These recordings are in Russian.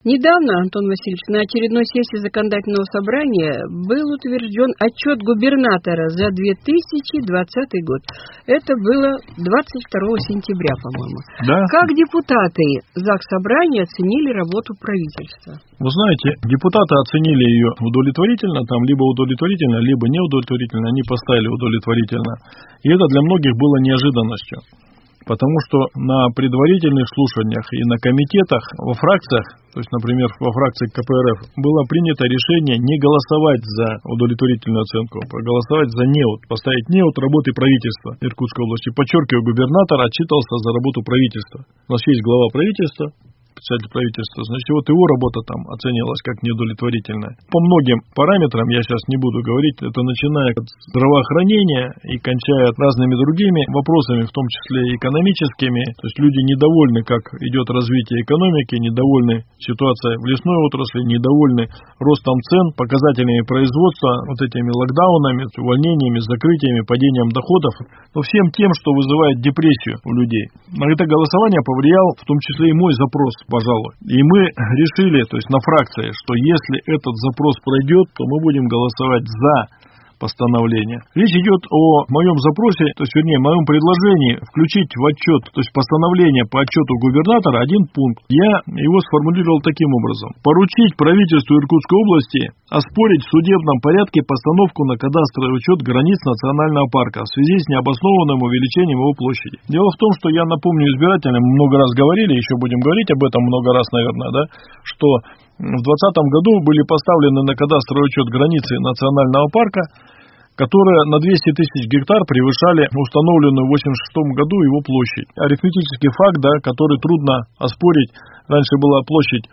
Недавно, Антон Васильевич, на очередной сессии законодательного собрания был утвержден отчет губернатора за 2020 год. Это было 22 сентября, по-моему. Да. Как депутаты Заксобрания оценили работу правительства? Вы знаете, депутаты оценили ее удовлетворительно, там либо удовлетворительно, либо неудовлетворительно, они поставили удовлетворительно. И это для многих было неожиданностью. Потому что на предварительных слушаниях и на комитетах, во фракциях, то есть, например, во фракции КПРФ, было принято решение не голосовать за удовлетворительную оценку, а голосовать за неуд, поставить неуд работы правительства Иркутской области. Подчеркиваю, губернатор отчитывался за работу правительства. У нас есть глава правительства, председатель правительства, значит, вот его работа там оценивалась как неудовлетворительная. По многим параметрам, я сейчас не буду говорить, это начиная от здравоохранения и кончая разными другими вопросами, в том числе экономическими. То есть люди недовольны, как идет развитие экономики, недовольны ситуацией в лесной отрасли, недовольны ростом цен, показателями производства, вот этими локдаунами, увольнениями, закрытиями, падением доходов, но всем тем, что вызывает депрессию у людей. На это голосование повлиял в том числе и мой запрос, пожалуй. И мы решили, то есть на фракции, что если этот запрос пройдет, то мы будем голосовать за постановление. Речь идет о моем запросе, то есть, вернее, моем предложении включить в отчет, то есть постановление по отчету губернатора один пункт. Я его сформулировал таким образом. Поручить правительству Иркутской области оспорить в судебном порядке постановку на кадастровый учет границ национального парка в связи с необоснованным увеличением его площади. Дело в том, что я напомню избирателям, много раз говорили, еще будем говорить об этом много раз, наверное, да, что в 2020 году были поставлены на кадастровый учет границы национального парка, которые на 200 тысяч гектар превышали установленную в 1986 году его площадь. Арифметический факт, да, который трудно оспорить. Раньше была площадь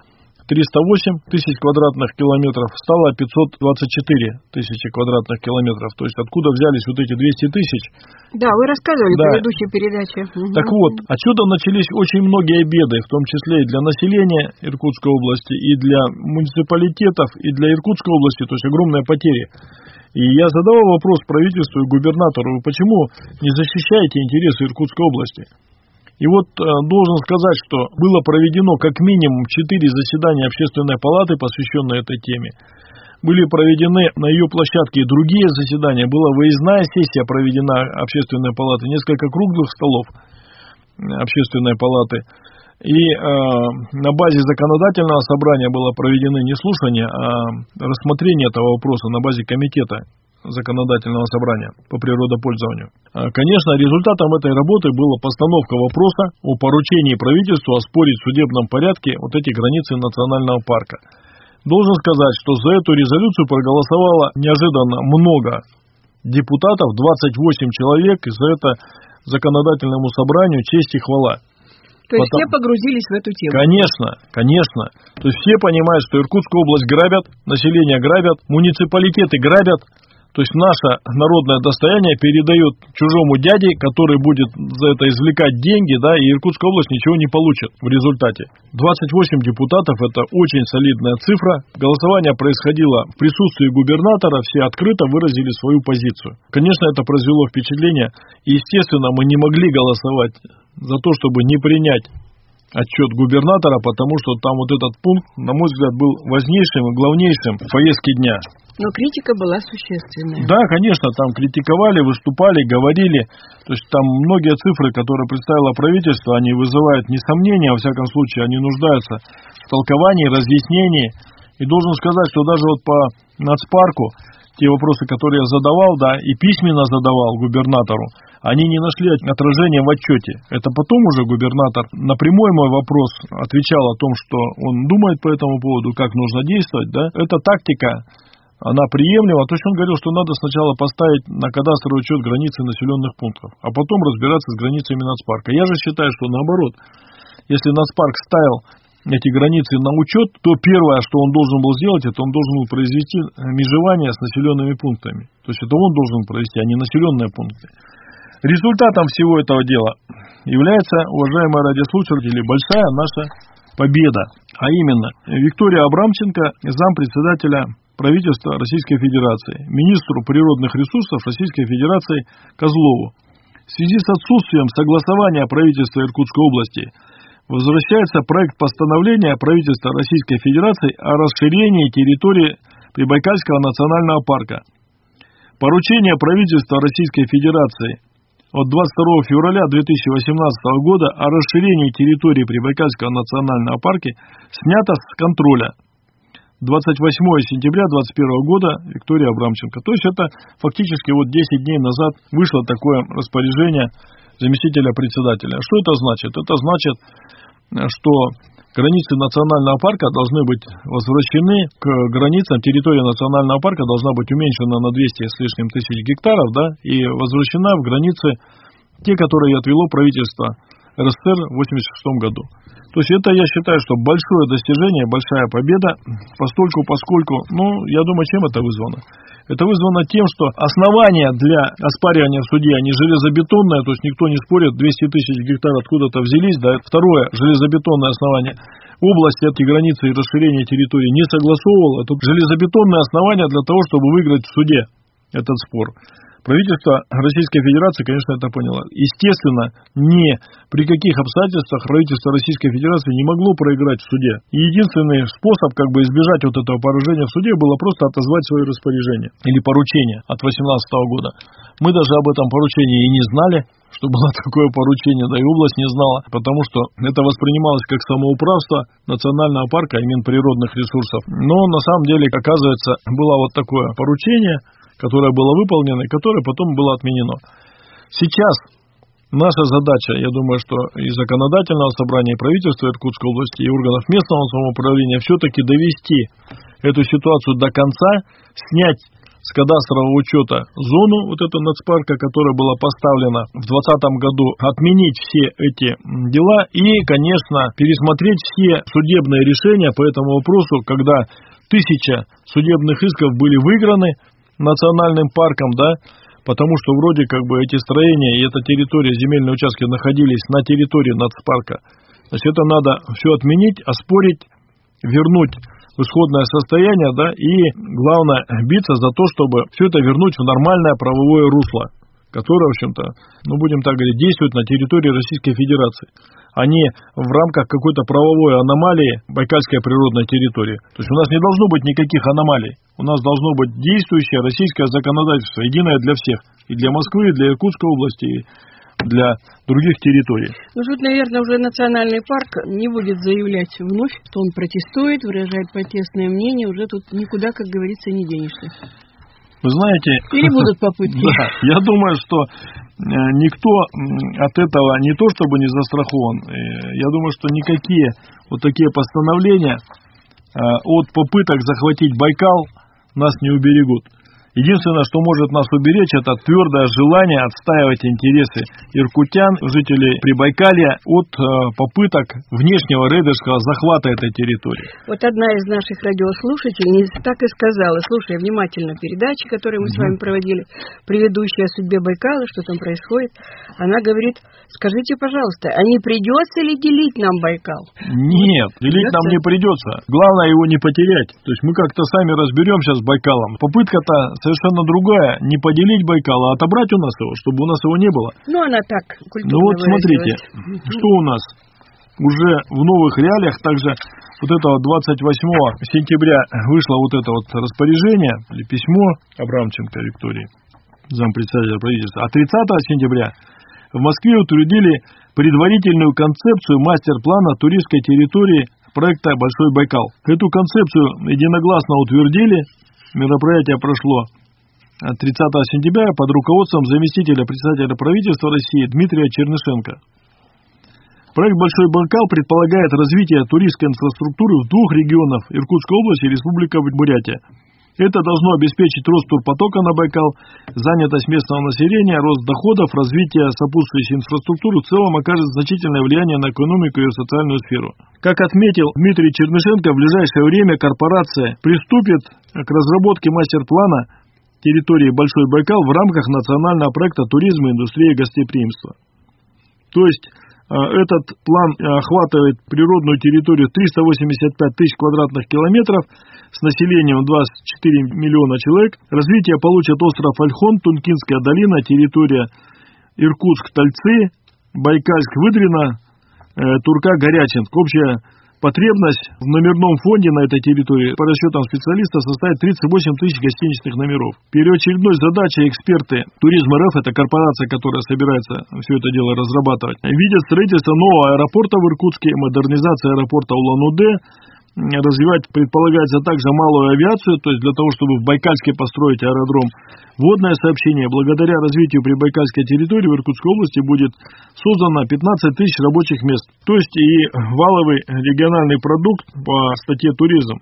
308 тысяч квадратных километров, стало 524 тысячи квадратных километров. То есть откуда взялись вот эти 200 тысяч? Да, вы рассказывали в предыдущей передаче. Так вот, отсюда начались очень многие беды, в том числе и для населения Иркутской области, и для муниципалитетов, и для Иркутской области, то есть огромные потери. И я задавал вопрос правительству и губернатору, вы почему не защищаете интересы Иркутской области? И вот должен сказать, что было проведено как минимум 4 заседания Общественной палаты, посвященные этой теме. Были проведены на ее площадке и другие заседания. Была выездная сессия проведена Общественной палаты, несколько круглых столов Общественной палаты. И на базе законодательного собрания было проведены не слушания, а рассмотрение этого вопроса на базе комитета законодательного собрания по природопользованию. Конечно, результатом этой работы была постановка вопроса о поручении правительству оспорить в судебном порядке вот эти границы национального парка. Должен сказать, что за эту резолюцию проголосовало неожиданно много депутатов, 28 человек, и за это законодательному собранию честь и хвала. То есть все погрузились в эту тему? Конечно. То есть все понимают, что Иркутскую область грабят, население грабят, муниципалитеты грабят. То есть наше народное достояние передают чужому дяде, который будет за это извлекать деньги, да, и Иркутская область ничего не получит в результате. 28 депутатов – это очень солидная цифра. Голосование происходило в присутствии губернатора, все открыто выразили свою позицию. Конечно, это произвело впечатление, и, естественно, мы не могли голосовать за то, чтобы не принять отчет губернатора, потому что там вот этот пункт, на мой взгляд, был важнейшим и главнейшим в повестке дня. Но критика была существенная. Да, конечно, там критиковали, выступали, говорили. То есть там многие цифры, которые представило правительство, они вызывают несомнения, во всяком случае, они нуждаются в толковании, разъяснении. И должен сказать, что даже вот по нацпарку, те вопросы, которые я задавал, да, и письменно задавал губернатору, они не нашли отражения в отчете. Это потом уже губернатор на прямой мой вопрос отвечал о том, что он думает по этому поводу, как нужно действовать, да. Эта тактика, она приемлема. То есть он говорил, что надо сначала поставить на кадастровый учет границы населенных пунктов, а потом разбираться с границами нацпарка. Я же считаю, что наоборот, если нацпарк ставил эти границы на учет, то первое, что он должен был сделать, это он должен был произвести межевание с населенными пунктами. То есть это он должен провести, а не населенные пункты. Результатом всего этого дела является, уважаемые радиослушатели, большая наша победа. А именно, Виктория Абрамченко, зампредседателя правительства Российской Федерации, министру природных ресурсов Российской Федерации Козлову. В связи с отсутствием согласования правительства Иркутской области возвращается проект постановления правительства Российской Федерации о расширении территории Прибайкальского национального парка. Поручение правительства Российской Федерации от 22 февраля 2018 года о расширении территории Прибайкальского национального парка снято с контроля. 28 сентября 2021 года Виктория Абрамченко. То есть это фактически 10 дней назад вышло такое распоряжение заместителя председателя. Что это значит? Это значит, что границы национального парка должны быть возвращены к границам, территория национального парка должна быть уменьшена на 200 с лишним тысяч гектаров, да, и возвращена в границы, те, которые отвело правительство РСФСР в 1986 году. То есть это, я считаю, что большое достижение, большая победа, поскольку, я думаю, чем это вызвано? Это вызвано тем, что основания для оспаривания в суде, они железобетонные, то есть никто не спорит, 200 тысяч гектаров откуда-то взялись, да. Второе, железобетонное основание. Область эти границы и расширение территории не согласовывал. Это железобетонное основание для того, чтобы выиграть в суде этот спор. Правительство Российской Федерации, конечно, это поняло. Естественно, ни при каких обстоятельствах правительство Российской Федерации не могло проиграть в суде. И единственный способ избежать этого поражения в суде было просто отозвать свое распоряжение или поручение от 2018 года. Мы даже об этом поручении и не знали, что было такое поручение, да и область не знала, потому что это воспринималось как самоуправство национального парка и Минприродных ресурсов. Но на самом деле, оказывается, было такое поручение, которое было выполнено и которое потом было отменено. Сейчас наша задача, я думаю, что и законодательного собрания, и правительства Иркутской области, и органов местного самоуправления все-таки довести эту ситуацию до конца, снять с кадастрового учета зону этого нацпарка, которая была поставлена в 2020 году, отменить все эти дела и, конечно, пересмотреть все судебные решения по этому вопросу, когда 1000 судебных исков были выиграны национальным парком, да, потому что вроде эти строения и эта территория, земельные участки находились на территории нацпарка. Значит, это надо все отменить, оспорить, вернуть в исходное состояние, да, и главное биться за то, чтобы все это вернуть в нормальное правовое русло, которое, в общем-то, будем так говорить, действует на территории Российской Федерации, а не в рамках какой-то правовой аномалии Байкальской природной территории. То есть у нас не должно быть никаких аномалий. У нас должно быть действующее российское законодательство, единое для всех. И для Москвы, и для Иркутской области, и для других территорий. Тут, наверное, уже национальный парк не будет заявлять вновь, что он протестует, выражает протестное мнение. Уже тут никуда, как говорится, не денешься. Вы знаете... Или будут попытки. Да, я думаю, что никто от этого не то чтобы не застрахован. Я думаю, что никакие такие постановления от попыток захватить Байкал нас не уберегут. Единственное, что может нас уберечь, это твердое желание отстаивать интересы иркутян, жителей Прибайкалья от попыток внешнего рейдерского захвата этой территории. Одна из наших радиослушательниц так и сказала, слушая внимательно передачи, которые мы с вами проводили, предыдущие о судьбе Байкала, что там происходит, она говорит, скажите, пожалуйста, а не придется ли делить нам Байкал? Нет, делить нам не придется. Главное его не потерять. То есть мы как-то сами разберемся с Байкалом. Попытка-то совершенно другая. Не поделить Байкал, а отобрать у нас его, чтобы у нас его не было. Она так культурно смотрите, что у нас уже в новых реалиях, также этого 28 сентября вышло это распоряжение, или письмо Абрамченко Виктории, зампредседателя правительства, а 30 сентября в Москве утвердили предварительную концепцию мастер-плана туристской территории проекта «Большой Байкал». Эту концепцию единогласно утвердили. Мероприятие прошло 30 сентября под руководством заместителя председателя правительства России Дмитрия Чернышенко. Проект «Большой Байкал» предполагает развитие туристской инфраструктуры в 2 регионах – Иркутской области и Республика Бурятия. Это должно обеспечить рост турпотока на Байкал, занятость местного населения, рост доходов, развитие сопутствующей инфраструктуры в целом окажет значительное влияние на экономику и социальную сферу. Как отметил Дмитрий Чернышенко, в ближайшее время корпорация приступит к разработке мастер-плана территории Большой Байкал в рамках национального проекта «Туризм и индустрия гостеприимства». То есть этот план охватывает природную территорию 385 тысяч квадратных километров с населением 24 миллиона человек. Развитие получат остров Ольхон, Тункинская долина, территория Иркутск-Тальцы, Байкальск-Выдрино, Турка-Горячинск. Общая потребность в номерном фонде на этой территории по расчетам специалиста составит 38 тысяч гостиничных номеров. Первоочередной задачей эксперты Туризм РФ, это корпорация, которая собирается все это дело разрабатывать, видят строительство нового аэропорта в Иркутске, модернизация аэропорта Улан-Удэ, развивать предполагается также малую авиацию, то есть для того, чтобы в Байкальске построить аэродром. Водное сообщение. Благодаря развитию прибайкальской территории в Иркутской области будет создано 15 тысяч рабочих мест. То есть и валовый региональный продукт по статье туризм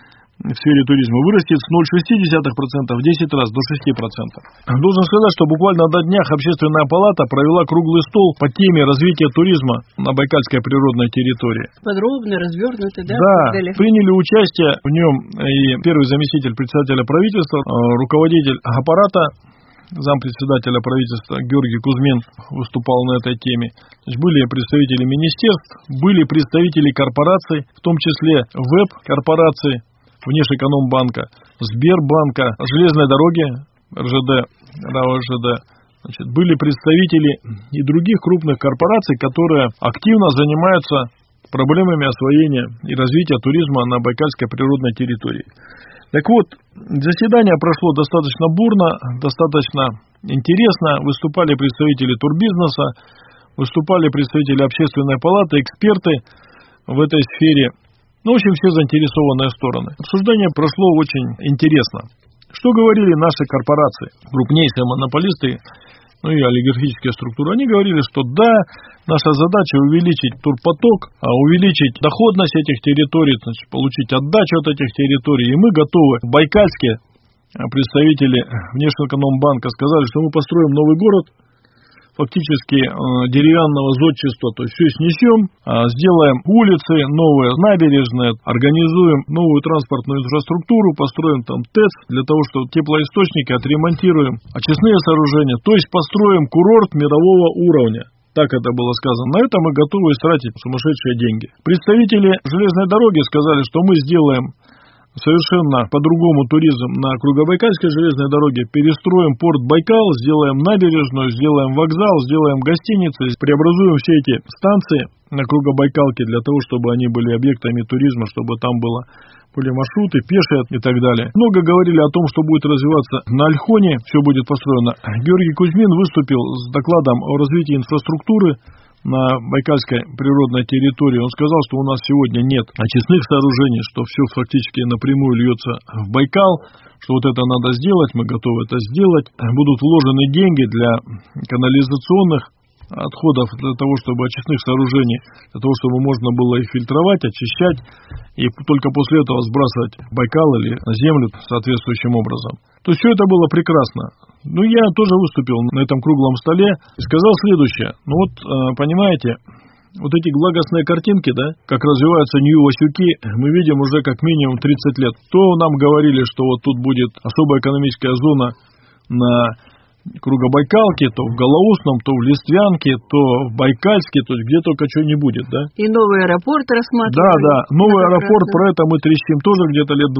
в сфере туризма вырастет с 0,6% в 10 раз до 6%. Должен сказать, что буквально на днях Общественная палата провела круглый стол по теме развития туризма на Байкальской природной территории. Подробно, развернуто, да? Да, приняли участие в нем и первый заместитель председателя правительства, руководитель аппарата, зампредседателя правительства Георгий Кузьмин выступал на этой теме. То есть были представители министерств, были представители корпораций, в том числе ВЭБ-корпорации, Внешэкономбанка, Сбербанка, железной дороги, РЖД, РАО РЖД. Значит, были представители и других крупных корпораций, которые активно занимаются проблемами освоения и развития туризма на Байкальской природной территории. Так вот, заседание прошло достаточно бурно, достаточно интересно. Выступали представители турбизнеса, выступали представители Общественной палаты, эксперты в этой сфере. Ну, в общем, все заинтересованные стороны. Обсуждение прошло очень интересно. Что говорили наши корпорации, крупнейшие монополисты, ну и олигархические структуры? Они говорили, что да, наша задача увеличить турпоток, увеличить доходность этих территорий, значит, получить отдачу от этих территорий. И мы готовы. Байкальские представители Внешэкономбанка сказали, что мы построим новый город, фактически деревянного зодчества, то есть все снесем, сделаем улицы новые, набережные, организуем новую транспортную инфраструктуру, построим там ТЭЦ для того, чтобы теплоисточники отремонтируем, очистные сооружения, то есть построим курорт мирового уровня. Так это было сказано. На это мы готовы тратить сумасшедшие деньги. Представители железной дороги сказали, что мы сделаем совершенно по-другому туризм на Кругобайкальской железной дороге, перестроим порт Байкал, сделаем набережную, сделаем вокзал, сделаем гостиницы, преобразуем все эти станции на Кругобайкалке для того, чтобы они были объектами туризма, чтобы там были маршруты, пешие и так далее. Много говорили о том, что будет развиваться на Ольхоне, все будет построено. Георгий Кузьмин выступил с докладом о развитии инфраструктуры на Байкальской природной территории. Он сказал, что у нас сегодня нет очистных сооружений, что все фактически напрямую льется в Байкал, что вот это надо сделать, мы готовы это сделать. Будут вложены деньги для канализационных отходов, для того, чтобы очистных сооружений, для того, чтобы можно было их фильтровать, очищать, и только после этого сбрасывать в Байкал или на землю соответствующим образом. То есть все это было прекрасно. Ну, я тоже выступил на этом круглом столе и сказал следующее. Ну вот, понимаете, вот эти благостные картинки, да, как развиваются Нью-Васюки, мы видим уже как минимум 30 лет. То нам говорили, что вот тут будет особая экономическая зона на Кругобайкалке, то в Голоусном, то в Листвянке, то в Байкальске, то есть где только что не будет, да. И новый аэропорт рассматривали. Да, новый аэропорт, про это мы трещим тоже где-то лет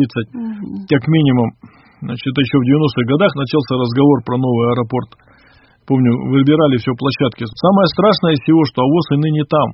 20-30, как минимум. Значит, это еще в 90-х годах начался разговор про новый аэропорт. Помню, выбирали все площадки. Самое страшное из всего, что АВОС и ныне там.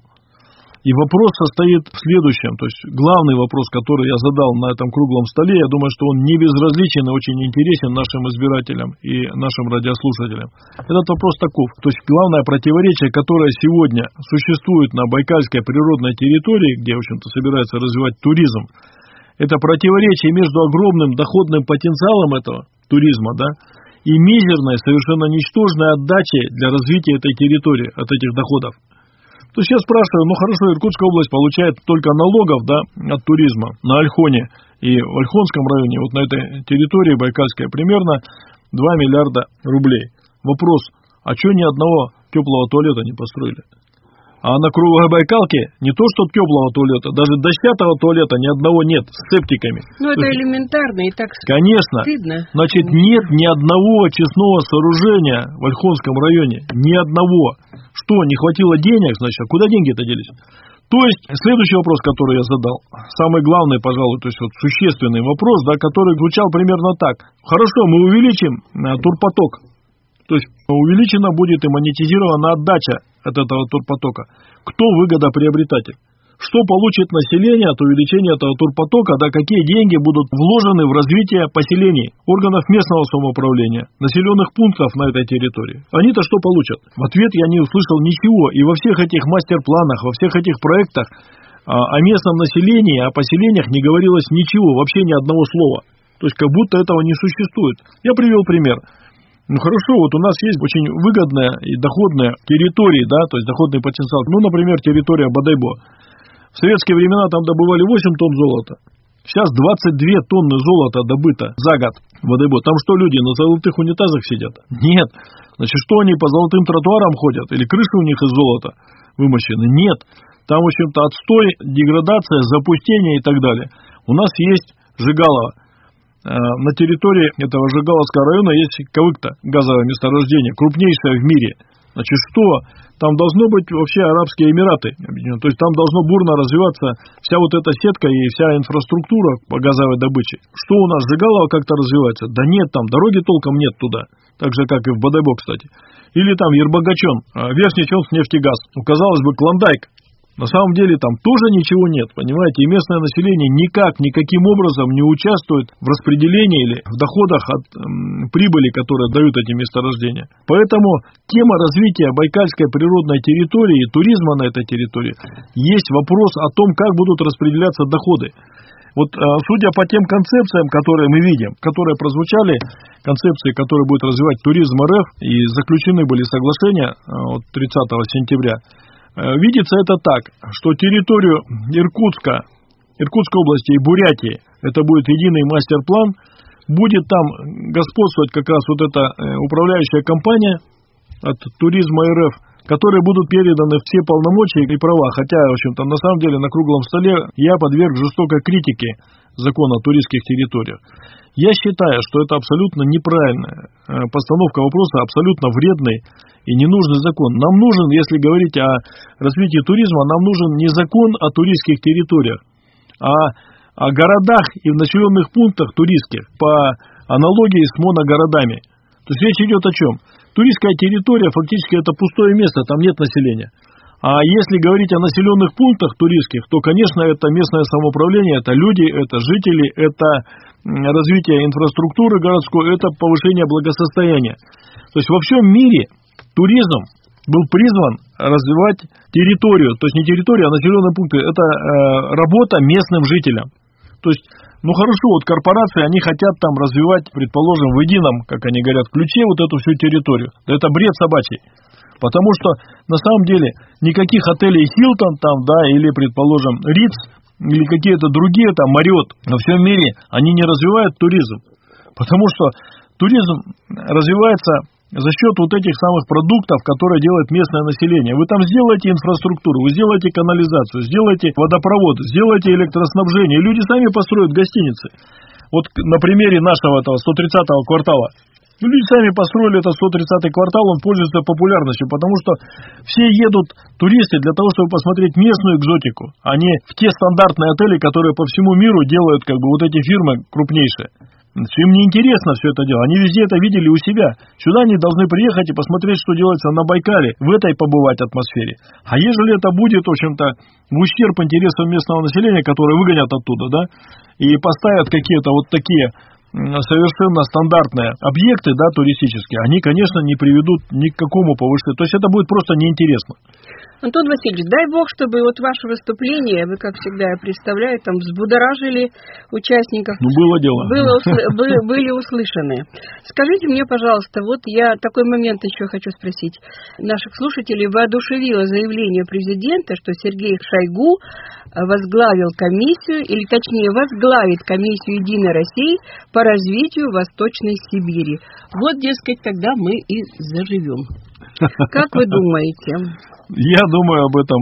И вопрос состоит в следующем. То есть главный вопрос, который я задал на этом круглом столе, я думаю, что он не безразличен и очень интересен нашим избирателям и нашим радиослушателям. Этот вопрос таков. То есть главное противоречие, которое сегодня существует на Байкальской природной территории, где, в общем-то, собирается развивать туризм, это противоречие между огромным доходным потенциалом этого туризма, да, и мизерной, совершенно ничтожной отдачей для развития этой территории, от этих доходов. То есть я спрашиваю, ну хорошо, Иркутская область получает только налогов, да, от туризма на Ольхоне и в Ольхонском районе, вот на этой территории Байкальской, примерно 2 миллиарда рублей. Вопрос, а что ни одного теплого туалета не построили? А на Кругобайкалке не то что теплого туалета, даже дощатого туалета ни одного нет, с септиками. Ну это элементарно и так конечно, стыдно. Значит, нет ни одного очистного сооружения в Ольхонском районе, ни одного. Что, не хватило денег, значит, а куда деньги-то делись? То есть, следующий вопрос, который я задал, самый главный, пожалуй, то есть вот существенный вопрос, да, который звучал примерно так. Хорошо, мы увеличим турпоток, то есть увеличена будет и монетизирована отдача от этого турпотока? Кто выгодоприобретатель? Что получит население от увеличения этого турпотока, да какие деньги будут вложены в развитие поселений, органов местного самоуправления, населенных пунктов на этой территории? Они-то что получат? В ответ я не услышал ничего. И во всех этих мастер-планах, во всех этих проектах о местном населении, о поселениях не говорилось ничего, вообще ни одного слова. То есть как будто этого не существует. Я привел пример. Ну хорошо, вот у нас есть очень выгодная и доходная территория, да, то есть доходный потенциал. Ну, например, территория Бодайбо. В советские времена там добывали 8 тонн золота. Сейчас 22 тонны золота добыто за год в Бодайбо. Там что, люди на золотых унитазах сидят? Нет. Значит, что они по золотым тротуарам ходят? Или крыши у них из золота вымощены? Нет. Там, в общем-то, отстой, деградация, запустение и так далее. У нас есть Жигалово. На территории этого Жигаловского района есть Кавыкта, газовое месторождение, крупнейшее в мире. Значит, что? Там должно быть вообще Арабские Эмираты. То есть там должно бурно развиваться вся вот эта сетка и вся инфраструктура по газовой добыче. Что у нас, Жигалово как-то развивается? Да нет, там дороги толком нет туда. Так же, как и в Бодайбо, кстати. Или там Ербогачон, Верхнечонск-нефтегаз. Ну, казалось бы, Клондайк. На самом деле там тоже ничего нет, понимаете, и местное население никаким образом не участвует в распределении или в доходах от прибыли, которые дают эти месторождения. Поэтому тема развития Байкальской природной территории и туризма на этой территории есть вопрос о том, как будут распределяться доходы. Вот судя по тем концепциям, которые мы видим, которые прозвучали, концепции, которые будут развивать туризм РФ, и заключены были соглашения 30 сентября, видится это так, что территорию Иркутской области и Бурятии, это будет единый мастер-план, будет там господствовать как раз вот эта управляющая компания от туризма РФ, которые будут переданы все полномочия и права. Хотя, в общем-то, на самом деле на круглом столе я подверг жестокой критике закона о туристских территориях. Я считаю, что это абсолютно неправильная постановка вопроса, абсолютно вредный и ненужный закон. Нам нужен, если говорить о развитии туризма, нам нужен не закон о туристских территориях, а о городах и в населенных пунктах туристских по аналогии с моногородами. То есть речь идет о чем? Туристская территория фактически это пустое место, там нет населения. А если говорить о населенных пунктах туристских, то, конечно, это местное самоуправление, это люди, это жители, это развитие инфраструктуры городской, это повышение благосостояния. То есть во всем мире туризм был призван развивать территорию, то есть не территорию, а населенные пункты. Это работа местным жителям. То есть, ну хорошо, вот корпорации, они хотят там развивать, предположим, в едином, как они говорят, ключе вот эту всю территорию. Это бред собачий. Потому что, на самом деле, никаких отелей Хилтон там, да, или, предположим, Ritz, или какие-то другие там, Марриотт, во всем мире, они не развивают туризм. Потому что туризм развивается за счет вот этих самых продуктов, которые делает местное население. Вы там сделаете инфраструктуру, вы сделаете канализацию, сделаете водопровод, сделаете электроснабжение, и люди сами построят гостиницы. Вот на примере нашего этого 130-го квартала. Люди сами построили этот 130-й квартал, он пользуется популярностью, потому что все едут, туристы, для того, чтобы посмотреть местную экзотику, а не в те стандартные отели, которые по всему миру делают как бы вот эти фирмы крупнейшие. Им не интересно все это дело, они везде это видели у себя. Сюда они должны приехать и посмотреть, что делается на Байкале, в этой побывать атмосфере. А ежели это будет, в общем-то, в ущерб интересам местного населения, которые выгонят оттуда, да, и поставят какие-то вот такие совершенно стандартные объекты, да, туристические, они, конечно, не приведут ни к какому повышению. То есть это будет просто неинтересно. Антон Васильевич, дай бог, чтобы вот ваше выступление, вы, как всегда, я представляю, там взбудоражили участников. Ну, было дело. Были услышаны. Скажите мне, пожалуйста, вот я такой момент еще хочу спросить. Наших слушателей воодушевило заявление президента, что Сергей Шойгу возглавил комиссию, или точнее возглавит комиссию «Единой России» по развитию Восточной Сибири. Вот, дескать, тогда мы и заживем. Как вы думаете? Я думаю об этом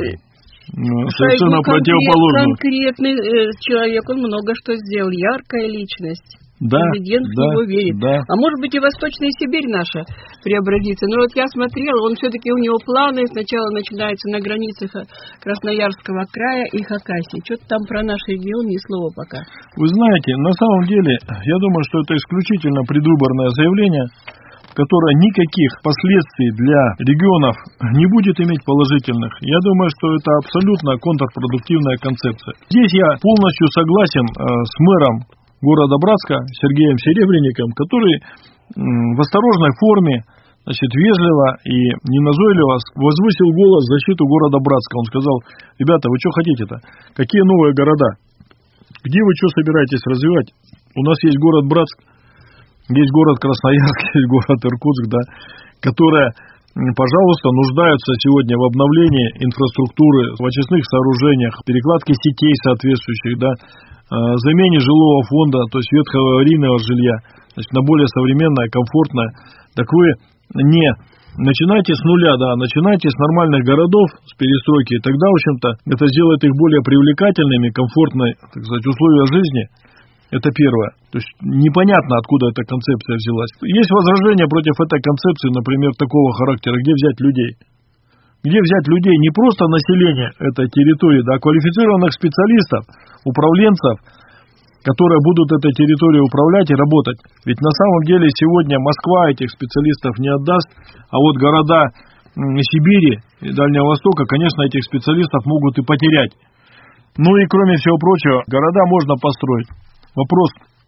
совершенно противоположно. Конкретный человек, он много что сделал, яркая личность. Да, президент в него верит. Да. А может быть и Восточная Сибирь наша преобразится. Но вот я смотрела, он все-таки у него планы сначала начинаются на границах Красноярского края и Хакасии. Что-то там про наш регион ни слова пока. Вы знаете, на самом деле, я думаю, что это исключительно предвыборное заявление. которая никаких последствий для регионов не будет иметь положительных, я думаю, что это абсолютно контрпродуктивная концепция. Здесь я полностью согласен с мэром города Братска Сергеем Серебренником, который в осторожной форме, вежливо и неназойливо возвысил голос в защиту города Братска. Он сказал: ребята, вы что хотите-то? Какие новые города? Где вы что собираетесь развивать? У нас есть город Братск, есть город Красноярск, есть город Иркутск, да, которые, пожалуйста, нуждаются сегодня в обновлении инфраструктуры, в очистных сооружениях, перекладке сетей соответствующих, да, замене жилого фонда, то есть ветхого аварийного жилья, на более современное, комфортное. Так вы не начинайте с нуля, да, начинайте с нормальных городов, с перестройки, и тогда, в общем-то, это сделает их более привлекательными, комфортной, так сказать, условия жизни. Это первое. То есть непонятно, откуда эта концепция взялась. Есть возражения против этой концепции, например, такого характера: где взять людей? Где взять людей, не просто население этой территории, да, а квалифицированных специалистов, управленцев, которые будут этой территорией управлять и работать. Ведь на самом деле сегодня Москва этих специалистов не отдаст, а вот города Сибири и Дальнего Востока, конечно, этих специалистов могут и потерять. Ну и кроме всего прочего, города можно построить. Вопрос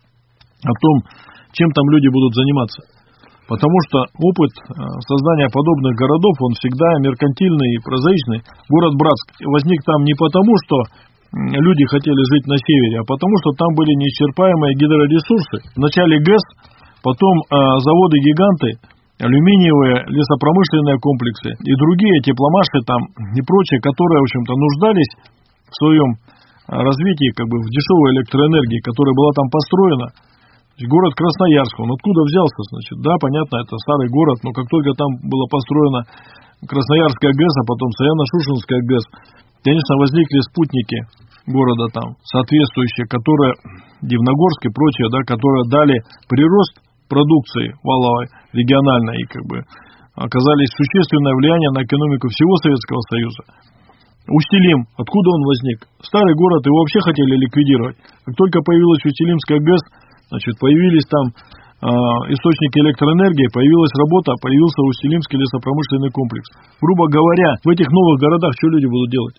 о том, чем там люди будут заниматься. Потому что опыт создания подобных городов, он всегда меркантильный и прозаичный. Город Братск возник там не потому, что люди хотели жить на севере, а потому что там были неисчерпаемые гидроресурсы. Вначале ГЭС, потом заводы-гиганты, алюминиевые лесопромышленные комплексы и другие тепломаши там и прочие, которые, в общем-то, нуждались в своем развитии, в дешевой электроэнергии, которая была там построена. Город Красноярск, он откуда взялся, да, понятно, это старый город, но как только там была построена Красноярская ГЭС, а потом Саяно-Шушенская ГЭС, конечно, возникли спутники города там, соответствующие, которые, Дивногорск и прочие, да, которые дали прирост продукции валовой, региональной, и оказались существенное влияние на экономику всего Советского Союза. Устилим, откуда он возник? Старый город, его вообще хотели ликвидировать. Как только появилась Устилимская ГЭС, появились там источники электроэнергии, появилась работа, появился Устилимский лесопромышленный комплекс. Грубо говоря, в этих новых городах что люди будут делать?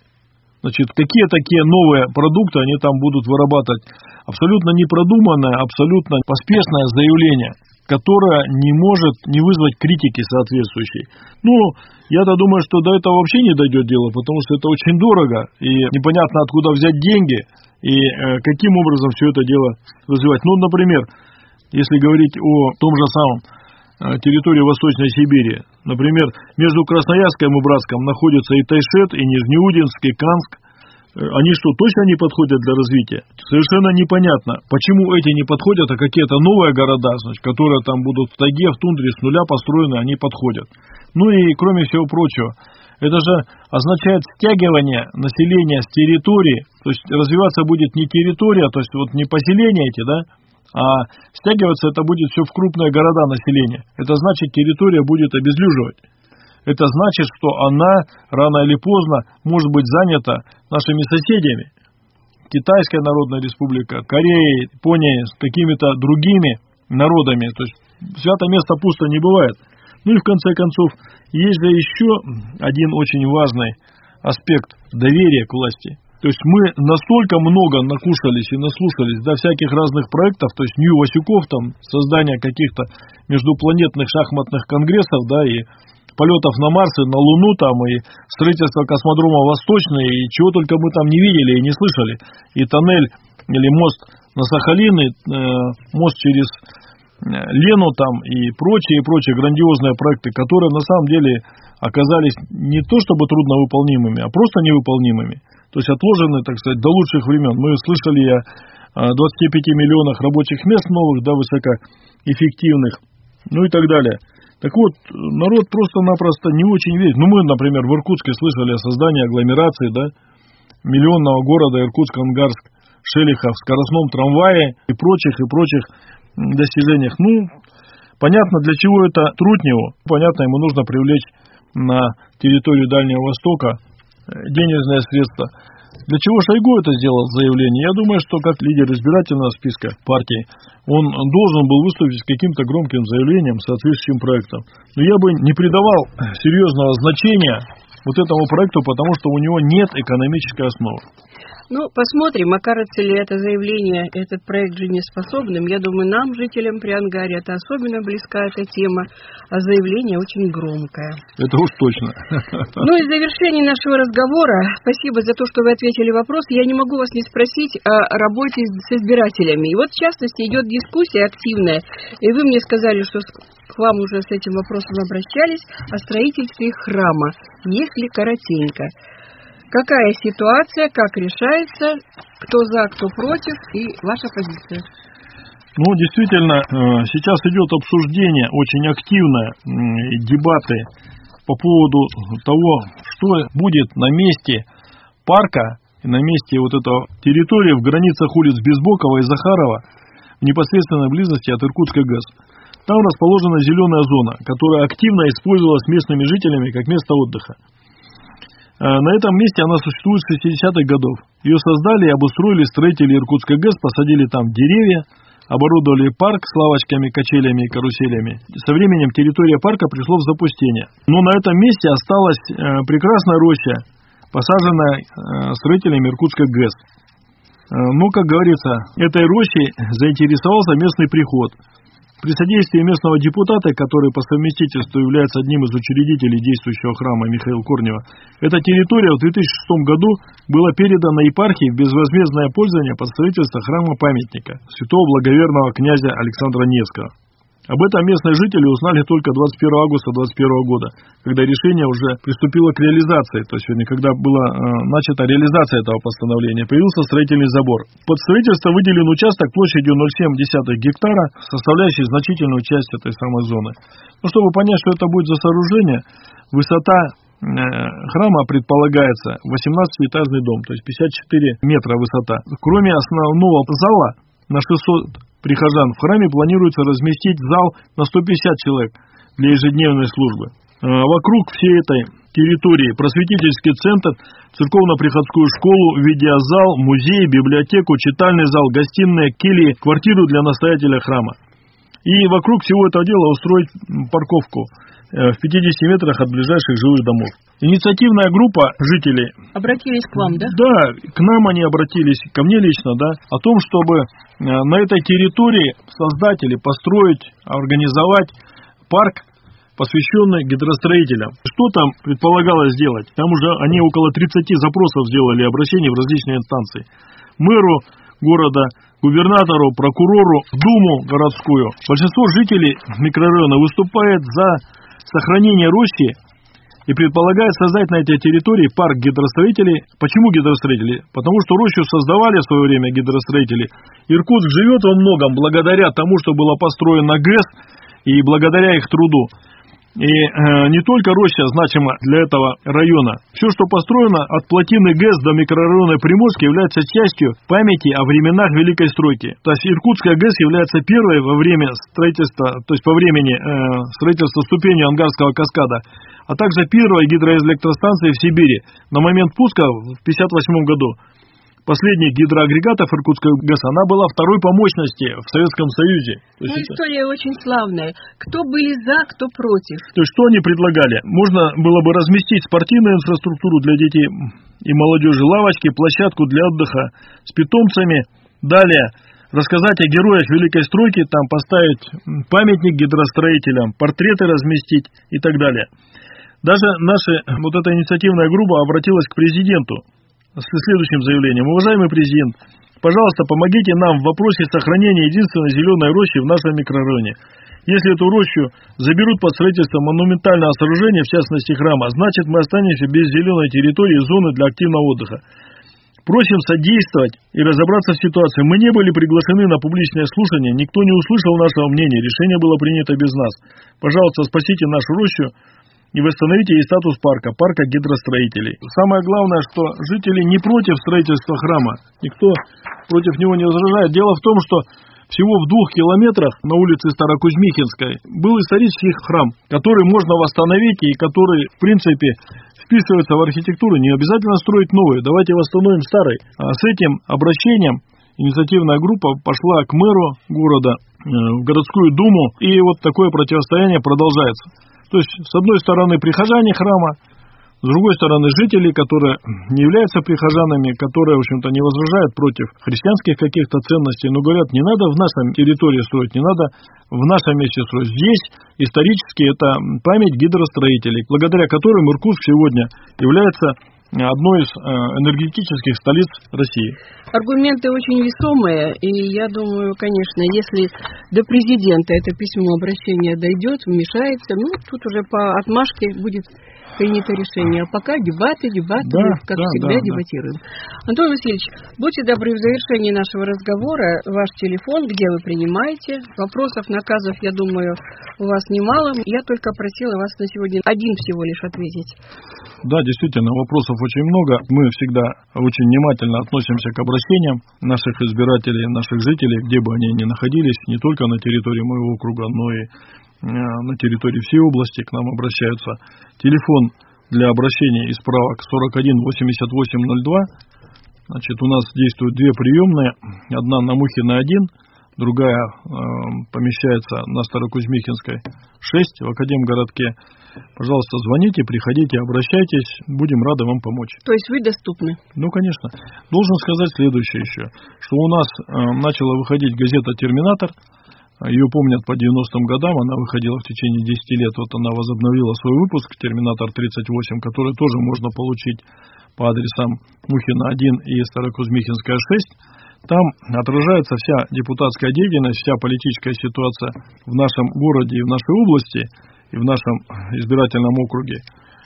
Какие такие новые продукты они там будут вырабатывать? Абсолютно непродуманное, абсолютно поспешное заявление, которое не может не вызвать критики соответствующей. Я-то думаю, что до этого вообще не дойдет дело, потому что это очень дорого, и непонятно, откуда взять деньги, и каким образом все это дело развивать. Например, если говорить о том же самом территории Восточной Сибири, например, между Красноярском и Братском находятся и Тайшет, и Нижнеудинск, и Канск. Они что, точно не подходят для развития? Совершенно непонятно, почему эти не подходят, а какие-то новые города, которые там будут в тайге, в тундре с нуля построены, они подходят. И кроме всего прочего, это же означает стягивание населения с территории, то есть развиваться будет не территория, то есть не поселения эти, да, а стягиваться это будет все в крупные города населения. Это значит, территория будет обезлюживать. Это значит, что она рано или поздно может быть занята нашими соседями. Китайская Народная Республика, Корея, Япония, с какими-то другими народами. То есть свято место пусто не бывает. И в конце концов, есть же еще один очень важный аспект доверия к власти. То есть мы настолько много накушались и наслушались до всяких разных проектов, то есть Нью-Васюков, создание каких-то междупланетных шахматных конгрессов, да, и полетов на Марс и на Луну, и строительство космодрома Восточный, и чего только мы там не видели и не слышали. И тоннель или мост на Сахалин, и мост через Лену и прочие грандиозные проекты, которые на самом деле оказались не то чтобы трудновыполнимыми, а просто невыполнимыми. То есть отложены, так сказать, до лучших времен. Мы слышали о 25 миллионах рабочих мест новых, да, высокоэффективных, и так далее. Так вот, народ просто-напросто не очень верит. Мы, например, в Иркутске слышали о создании агломерации, да, миллионного города Иркутск-Ангарск, Шелихов, скоростном трамвае и прочих достижениях. Понятно, для чего это Трутневу. Понятно, ему нужно привлечь на территорию Дальнего Востока денежные средства. Для чего Шойгу это сделал заявление? Я думаю, что как лидер избирательного списка партии, он должен был выступить с каким-то громким заявлением, соответствующим проектом. Но я бы не придавал серьезного значения вот этому проекту, потому что у него нет экономической основы. Ну, посмотрим, окажется ли это заявление, этот проект жизнеспособным. Я думаю, нам, жителям Приангарья, это особенно близка эта тема, а заявление очень громкое. Это уж точно. Ну и в завершении нашего разговора, спасибо за то, что вы ответили вопрос. Я не могу вас не спросить о работе с избирателями. И вот, в частности, идет дискуссия активная, и вы мне сказали, что к вам уже с этим вопросом обращались, о строительстве храма, если коротенько. Какая ситуация, как решается, кто за, кто против и ваша позиция? Ну, действительно, сейчас идет обсуждение, очень активное, дебаты по поводу того, что будет на месте парка, на месте вот этой территории в границах улиц Безбокова и Захарова, в непосредственной близости от Иркутской ГЭС. Там расположена зеленая зона, которая активно использовалась местными жителями как место отдыха. На этом месте она существует с 60-х годов. Ее создали и обустроили строители Иркутской ГЭС, посадили там деревья, оборудовали парк с лавочками, качелями и каруселями. Со временем территория парка пришла в запустение. Но на этом месте осталась прекрасная роща, посаженная строителями Иркутской ГЭС. Но, как говорится, этой рощей заинтересовался местный приход. При содействии местного депутата, который по совместительству является одним из учредителей действующего храма Михаила Корнева, эта территория в 2006 году была передана епархии в безвозмездное пользование под строительство храма-памятника святого благоверного князя Александра Невского. Об этом местные жители узнали только 21 августа 2021 года, когда решение уже приступило к реализации, то есть, когда была начата реализация этого постановления, появился строительный забор. Под строительство выделен участок площадью 0,7 гектара, составляющий значительную часть этой самой зоны. Но чтобы понять, что это будет за сооружение, высота храма предполагается 18-этажный дом, то есть 54 метра высота. Кроме основного зала на 600 прихожан в храме планируется разместить зал на 150 человек для ежедневной службы. Вокруг всей этой территории просветительский центр, церковно-приходскую школу, видеозал, музей, библиотеку, читальный зал, гостиные, кельи, квартиру для настоятеля храма. И вокруг всего этого дела устроить парковку в 50 метрах от ближайших жилых домов. Инициативная группа жителей обратились к вам, да? Да, к нам они обратились, ко мне лично, да, о том, чтобы на этой территории создать или построить, организовать парк, посвященный гидростроителям. Что там предполагалось сделать? Там уже они около 30 запросов сделали, обращений в различные инстанции. Мэру города, губернатору, прокурору, в Думу городскую. Большинство жителей микрорайона выступает за сохранение рощи и предполагает создать на этой территории парк гидростроителей. Почему гидростроители? Потому что рощу создавали в свое время гидростроители. Иркутск живет во многом благодаря тому, что было построено ГЭС и благодаря их труду. И не только роща значима для этого района. Все, что построено от плотины ГЭС до микрорайона Приморский, является частью памяти о временах Великой Стройки. То есть Иркутская ГЭС является первой во время строительства, то есть по времени строительства ступенью Ангарского каскада, а также первой гидроэлектростанции в Сибири на момент пуска в 1958 году. Последних гидроагрегатов Иркутской ГЭС, она была второй по мощности в Советском Союзе. История очень славная. Кто были за, кто против. То есть что они предлагали? Можно было бы разместить спортивную инфраструктуру для детей и молодежи, лавочки, площадку для отдыха с питомцами. Далее рассказать о героях Великой Стройки, там поставить памятник гидростроителям, портреты разместить и так далее. Даже наша вот эта инициативная группа обратилась к президенту с следующим заявлением. Уважаемый президент, пожалуйста, помогите нам в вопросе сохранения единственной зеленой рощи в нашем микрорайоне. Если эту рощу заберут под строительство монументального сооружения, в частности храма, значит мы останемся без зеленой территории и зоны для активного отдыха. Просим содействовать и разобраться в ситуации. Мы не были приглашены на публичное слушание, никто не услышал нашего мнения, решение было принято без нас. Пожалуйста, спасите нашу рощу и восстановите ей статус парка гидростроителей. Самое главное, что жители не против строительства храма, никто против него не возражает. Дело в том, что всего в 2 километрах на улице Старокузьмихинской был исторический храм, который можно восстановить и который, в принципе, вписываются в архитектуру, не обязательно строить новые, давайте восстановим старые. А с этим обращением инициативная группа пошла к мэру города, в городскую думу, и вот такое противостояние продолжается. То есть, с одной стороны, прихожане храма, с другой стороны, жители, которые не являются прихожанами, которые, в общем-то, не возражают против христианских каких-то ценностей, но говорят, не надо в нашей территории строить, не надо в нашем месте строить. Здесь исторически это память гидростроителей, благодаря которым Иркутск сегодня является одной из энергетических столиц России. Аргументы очень весомые, и я думаю, конечно, если до президента это письмо обращение дойдет, вмешается, тут уже по отмашке будет принято решение. А пока дебаты, мы, как всегда, дебатируем. Антон Васильевич, будьте добры, в завершении нашего разговора ваш телефон, где вы принимаете. Вопросов, наказов, я думаю, у вас немало. Я только просила вас на сегодня один всего лишь ответить. Да, действительно, вопросов очень много. Мы всегда очень внимательно относимся к обращениям наших избирателей, наших жителей, где бы они ни находились, не только на территории моего округа, но и на территории всей области к нам обращаются. Телефон для обращения и справок 41 88 02. Значит, у нас действуют две приемные. Одна на Мухина 1, другая помещается на Старокузьмихинской 6 в Академгородке. Пожалуйста, звоните, приходите, обращайтесь, будем рады вам помочь. То есть вы доступны? Ну, конечно. Должен сказать следующее еще, что у нас начала выходить газета «Терминатор». Ее помнят по 90-м годам, она выходила в течение 10 лет. Вот она возобновила свой выпуск «Терминатор-38», который тоже можно получить по адресам Мухина 1 и Старокузьмихинская 6. Там отражается вся депутатская деятельность, вся политическая ситуация в нашем городе и в нашей области, и в нашем избирательном округе.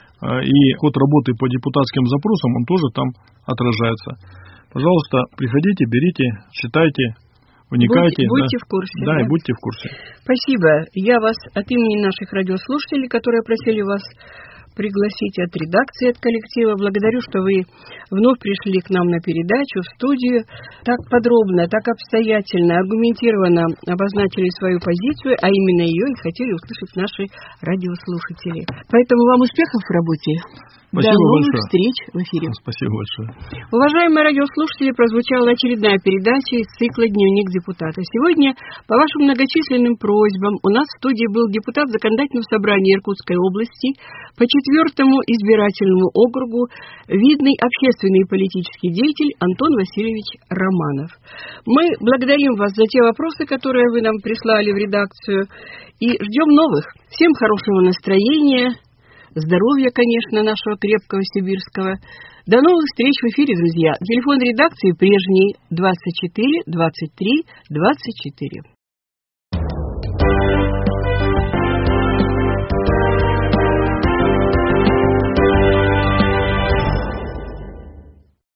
И ход работы по депутатским запросам, он тоже там отражается. Пожалуйста, приходите, берите, читайте, вникайте. Будьте в курсе. Да, и будьте в курсе. Спасибо. Я вас от имени наших радиослушателей, которые просили вас пригласить, от редакции, от коллектива, благодарю, что вы вновь пришли к нам на передачу, в студию. Так подробно, так обстоятельно, аргументированно обозначили свою позицию, а именно ее и хотели услышать наши радиослушатели. Поэтому вам успехов в работе. Спасибо До новых большое. встреч в эфире. Спасибо большое. Уважаемые радиослушатели, прозвучала очередная передача из цикла «Дневник депутата». Сегодня, по вашим многочисленным просьбам, у нас в студии был депутат Законодательного собрания Иркутской области по 4-му избирательному округу, видный общественный и политический деятель Антон Васильевич Романов. Мы благодарим вас за те вопросы, которые вы нам прислали в редакцию, и ждем новых. Всем хорошего настроения, здоровья, конечно, нашего крепкого сибирского. До новых встреч в эфире, друзья. Телефон редакции прежний 24 23 24.